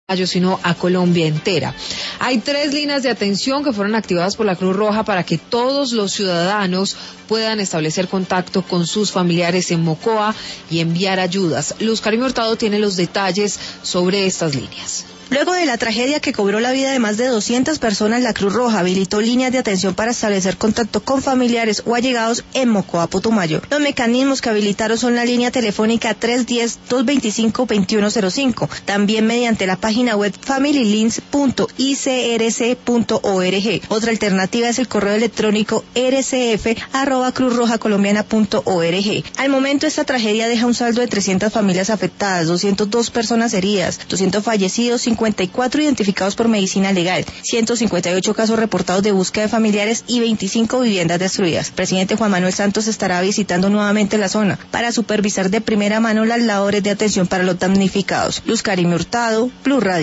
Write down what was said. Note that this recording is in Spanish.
sino a Colombia entera. Hay 3 líneas de atención que fueron activadas por la Cruz Roja para que todos los ciudadanos puedan establecer contacto con sus familiares en Mocoa y enviar ayudas. Luz Carime Hurtado tiene los detalles sobre estas líneas. Luego de la tragedia que cobró la vida de más de 200 personas, la Cruz Roja habilitó líneas de atención para establecer contacto con familiares o allegados en Mocoa, Putumayo. Los mecanismos que habilitaron son la línea telefónica 310-225-2105, también mediante la página web familylinks.icrc.org. Otra alternativa es el correo electrónico rcf@cruzrojacolombiana.org. Al momento, esta tragedia deja un saldo de 300 familias afectadas, 202 personas heridas, 200 fallecidos, 54 identificados por medicina legal, 158 casos reportados de búsqueda de familiares y 25 viviendas destruidas. El presidente Juan Manuel Santos estará visitando nuevamente la zona para supervisar de primera mano las labores de atención para los damnificados. Luz Carime Hurtado, Blue Radio.